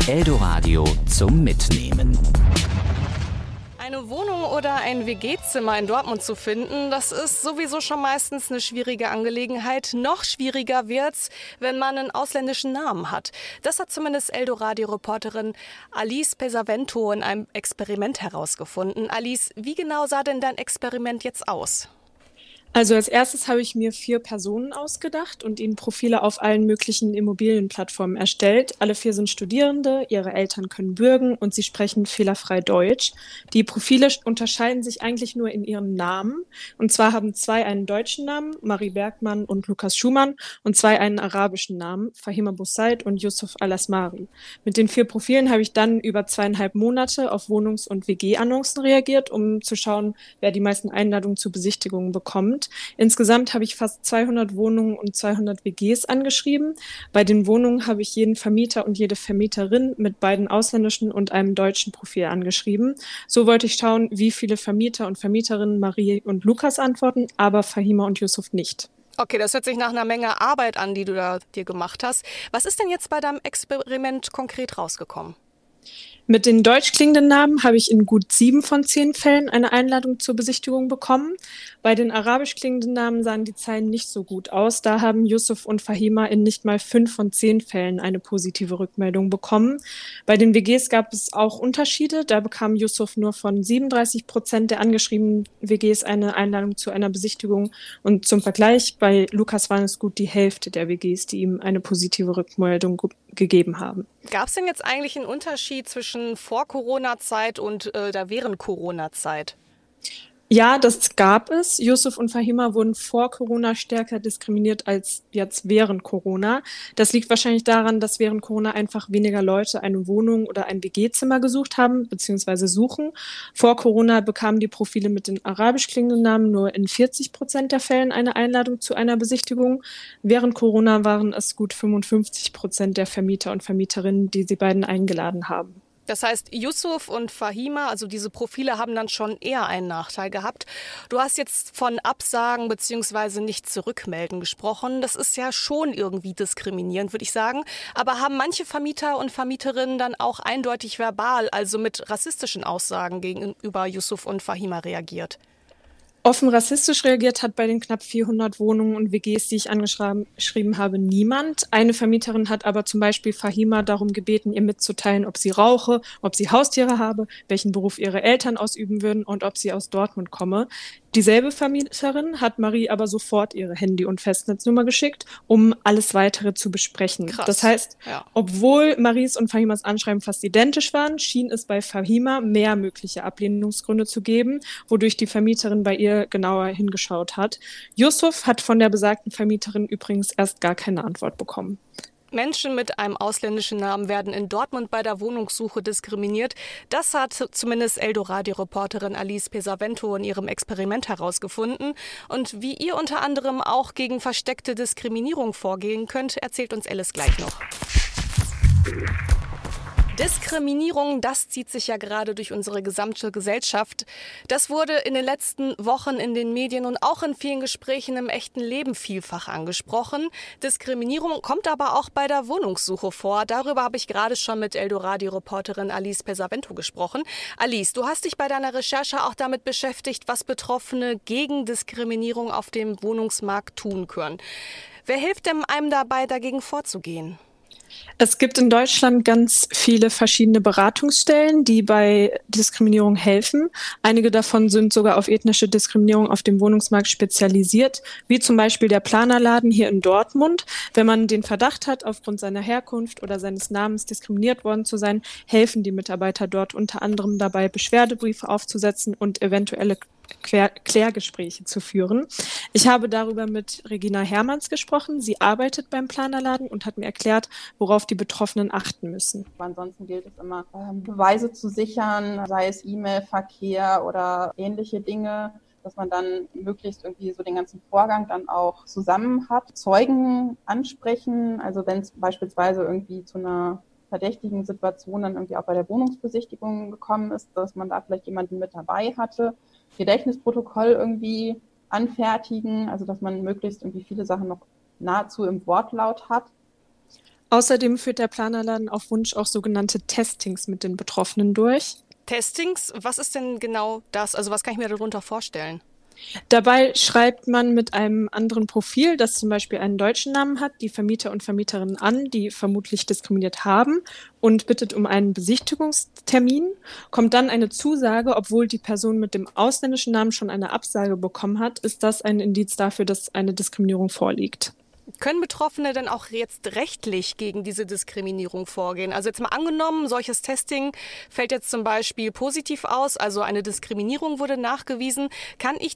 Eldoradio zum Mitnehmen. Eine Wohnung oder ein WG-Zimmer in Dortmund zu finden, das ist sowieso schon meistens eine schwierige Angelegenheit. Noch schwieriger wird's, wenn man einen ausländischen Namen hat. Das hat zumindest Eldoradio-Reporterin Alice Pesavento in einem Experiment herausgefunden. Alice, wie genau sah denn dein Experiment jetzt aus? Also als erstes habe ich mir 4 Personen ausgedacht und ihnen Profile auf allen möglichen Immobilienplattformen erstellt. Alle 4 sind Studierende, ihre Eltern können bürgen und sie sprechen fehlerfrei Deutsch. Die Profile unterscheiden sich eigentlich nur in ihren Namen. Und zwar haben 2 einen deutschen Namen, Marie Bergmann und Lukas Schumann, und 2 einen arabischen Namen, Fahima Boussaid und Yusuf Al-Asmari. Mit den 4 Profilen habe ich dann über 2,5 Monate auf Wohnungs- und WG-Annoncen reagiert, um zu schauen, wer die meisten Einladungen zu Besichtigungen bekommt. Insgesamt habe ich fast 200 Wohnungen und 200 WGs angeschrieben. Bei den Wohnungen habe ich jeden Vermieter und jede Vermieterin mit beiden ausländischen und einem deutschen Profil angeschrieben. So wollte ich schauen, wie viele Vermieter und Vermieterinnen Marie und Lukas antworten, aber Fahima und Yusuf nicht. Okay, das hört sich nach einer Menge Arbeit an, die du da dir gemacht hast. Was ist denn jetzt bei deinem Experiment konkret rausgekommen? Mit den deutsch klingenden Namen habe ich in gut 7 von 10 Fällen eine Einladung zur Besichtigung bekommen. Bei den arabisch klingenden Namen sahen die Zahlen nicht so gut aus. Da haben Yusuf und Fahima in nicht mal 5 von 10 Fällen eine positive Rückmeldung bekommen. Bei den WGs gab es auch Unterschiede. Da bekam Yusuf nur von 37% der angeschriebenen WGs eine Einladung zu einer Besichtigung. Und zum Vergleich, bei Lukas waren es gut die Hälfte der WGs, die ihm eine positive Rückmeldung gegeben haben. Gab es denn jetzt eigentlich einen Unterschied zwischen Vor-Corona-Zeit und der während Corona-Zeit? Ja, das gab es. Yusuf und Fahima wurden vor Corona stärker diskriminiert als jetzt während Corona. Das liegt wahrscheinlich daran, dass während Corona einfach weniger Leute eine Wohnung oder ein WG-Zimmer gesucht haben bzw. suchen. Vor Corona bekamen die Profile mit den arabisch klingenden Namen nur in 40% der Fällen eine Einladung zu einer Besichtigung. Während Corona waren es gut 55% der Vermieter und Vermieterinnen, die sie beiden eingeladen haben. Das heißt, Yusuf und Fahima, also diese Profile, haben dann schon eher einen Nachteil gehabt. Du hast jetzt von Absagen bzw. nicht zurückmelden gesprochen. Das ist ja schon irgendwie diskriminierend, würde ich sagen. Aber haben manche Vermieter und Vermieterinnen dann auch eindeutig verbal, also mit rassistischen Aussagen gegenüber Yusuf und Fahima reagiert? Offen rassistisch reagiert hat bei den knapp 400 Wohnungen und WGs, die ich angeschrieben habe, niemand. Eine Vermieterin hat aber zum Beispiel Fahima darum gebeten, ihr mitzuteilen, ob sie rauche, ob sie Haustiere habe, welchen Beruf ihre Eltern ausüben würden und ob sie aus Dortmund komme. Dieselbe Vermieterin hat Marie aber sofort ihre Handy- und Festnetznummer geschickt, um alles Weitere zu besprechen. Krass. Das heißt, obwohl Maries und Fahimas Anschreiben fast identisch waren, schien es bei Fahima mehr mögliche Ablehnungsgründe zu geben, wodurch die Vermieterin bei ihr genauer hingeschaut hat. Yusuf hat von der besagten Vermieterin übrigens erst gar keine Antwort bekommen. Menschen mit einem ausländischen Namen werden in Dortmund bei der Wohnungssuche diskriminiert. Das hat zumindest Eldoradio-Reporterin Alice Pesavento in ihrem Experiment herausgefunden. Und wie ihr unter anderem auch gegen versteckte Diskriminierung vorgehen könnt, erzählt uns Alice gleich noch. Diskriminierung, das zieht sich ja gerade durch unsere gesamte Gesellschaft. Das wurde in den letzten Wochen in den Medien und auch in vielen Gesprächen im echten Leben vielfach angesprochen. Diskriminierung kommt aber auch bei der Wohnungssuche vor. Darüber habe ich gerade schon mit Eldoradio-Reporterin Alice Pesavento gesprochen. Alice, du hast dich bei deiner Recherche auch damit beschäftigt, was Betroffene gegen Diskriminierung auf dem Wohnungsmarkt tun können. Wer hilft denn einem dabei, dagegen vorzugehen? Es gibt in Deutschland ganz viele verschiedene Beratungsstellen, die bei Diskriminierung helfen. Einige davon sind sogar auf ethnische Diskriminierung auf dem Wohnungsmarkt spezialisiert, wie zum Beispiel der Planerladen hier in Dortmund. Wenn man den Verdacht hat, aufgrund seiner Herkunft oder seines Namens diskriminiert worden zu sein, helfen die Mitarbeiter dort unter anderem dabei, Beschwerdebriefe aufzusetzen und eventuelle Klärgespräche zu führen. Ich habe darüber mit Regina Hermanns gesprochen. Sie arbeitet beim Planerladen und hat mir erklärt, worauf die Betroffenen achten müssen. Ansonsten gilt es immer, Beweise zu sichern, sei es E-Mail-Verkehr oder ähnliche Dinge, dass man dann möglichst irgendwie so den ganzen Vorgang dann auch zusammen hat. Zeugen ansprechen, also wenn es beispielsweise irgendwie zu einer verdächtigen Situation dann irgendwie auch bei der Wohnungsbesichtigung gekommen ist, dass man da vielleicht jemanden mit dabei hatte. Gedächtnisprotokoll irgendwie anfertigen, also dass man möglichst irgendwie viele Sachen noch nahezu im Wortlaut hat. Außerdem führt der Planerladen auf Wunsch auch sogenannte Testings mit den Betroffenen durch. Testings, was ist denn genau das? Also was kann ich mir darunter vorstellen? Dabei schreibt man mit einem anderen Profil, das zum Beispiel einen deutschen Namen hat, die Vermieter und Vermieterinnen an, die vermutlich diskriminiert haben, und bittet um einen Besichtigungstermin. Kommt dann eine Zusage, obwohl die Person mit dem ausländischen Namen schon eine Absage bekommen hat, ist das ein Indiz dafür, dass eine Diskriminierung vorliegt. Können Betroffene denn auch jetzt rechtlich gegen diese Diskriminierung vorgehen? Also jetzt mal angenommen, solches Testing fällt jetzt zum Beispiel positiv aus, also eine Diskriminierung wurde nachgewiesen. Kann ich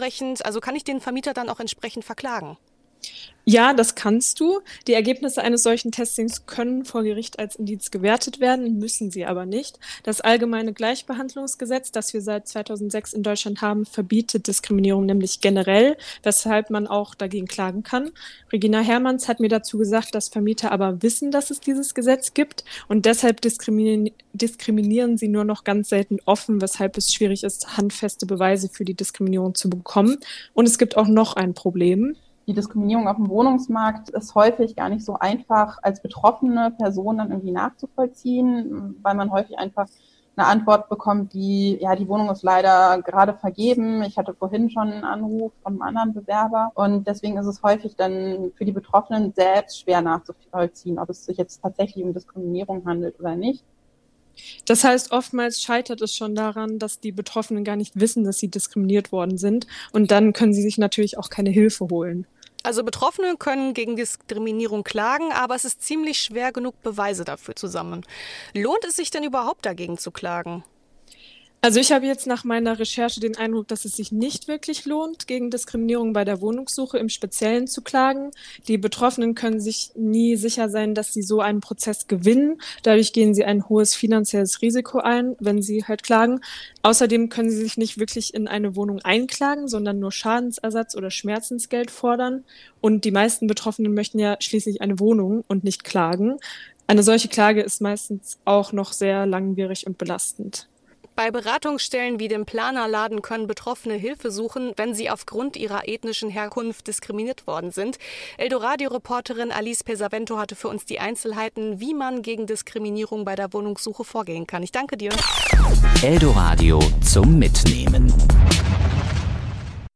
den Vermieter dann auch entsprechend verklagen? Ja, das kannst du. Die Ergebnisse eines solchen Testings können vor Gericht als Indiz gewertet werden, müssen sie aber nicht. Das Allgemeine Gleichbehandlungsgesetz, das wir seit 2006 in Deutschland haben, verbietet Diskriminierung nämlich generell, weshalb man auch dagegen klagen kann. Regina Hermanns hat mir dazu gesagt, dass Vermieter aber wissen, dass es dieses Gesetz gibt und deshalb diskriminieren sie nur noch ganz selten offen, weshalb es schwierig ist, handfeste Beweise für die Diskriminierung zu bekommen. Und es gibt auch noch ein Problem. Die Diskriminierung auf dem Wohnungsmarkt ist häufig gar nicht so einfach als betroffene Person dann irgendwie nachzuvollziehen, weil man häufig einfach eine Antwort bekommt wie, ja, die Wohnung ist leider gerade vergeben. Ich hatte vorhin schon einen Anruf von einem anderen Bewerber. Und deswegen ist es häufig dann für die Betroffenen selbst schwer nachzuvollziehen, ob es sich jetzt tatsächlich um Diskriminierung handelt oder nicht. Das heißt, oftmals scheitert es schon daran, dass die Betroffenen gar nicht wissen, dass sie diskriminiert worden sind. Und dann können sie sich natürlich auch keine Hilfe holen. Also Betroffene können gegen Diskriminierung klagen, aber es ist ziemlich schwer, genug Beweise dafür zu sammeln. Lohnt es sich denn überhaupt dagegen zu klagen? Also ich habe jetzt nach meiner Recherche den Eindruck, dass es sich nicht wirklich lohnt, gegen Diskriminierung bei der Wohnungssuche im Speziellen zu klagen. Die Betroffenen können sich nie sicher sein, dass sie so einen Prozess gewinnen. Dadurch gehen sie ein hohes finanzielles Risiko ein, wenn sie halt klagen. Außerdem können sie sich nicht wirklich in eine Wohnung einklagen, sondern nur Schadensersatz oder Schmerzensgeld fordern. Und die meisten Betroffenen möchten ja schließlich eine Wohnung und nicht klagen. Eine solche Klage ist meistens auch noch sehr langwierig und belastend. Bei Beratungsstellen wie dem Planerladen können Betroffene Hilfe suchen, wenn sie aufgrund ihrer ethnischen Herkunft diskriminiert worden sind. Eldoradio-Reporterin Alice Pesavento hatte für uns die Einzelheiten, wie man gegen Diskriminierung bei der Wohnungssuche vorgehen kann. Ich danke dir. Eldoradio zum Mitnehmen.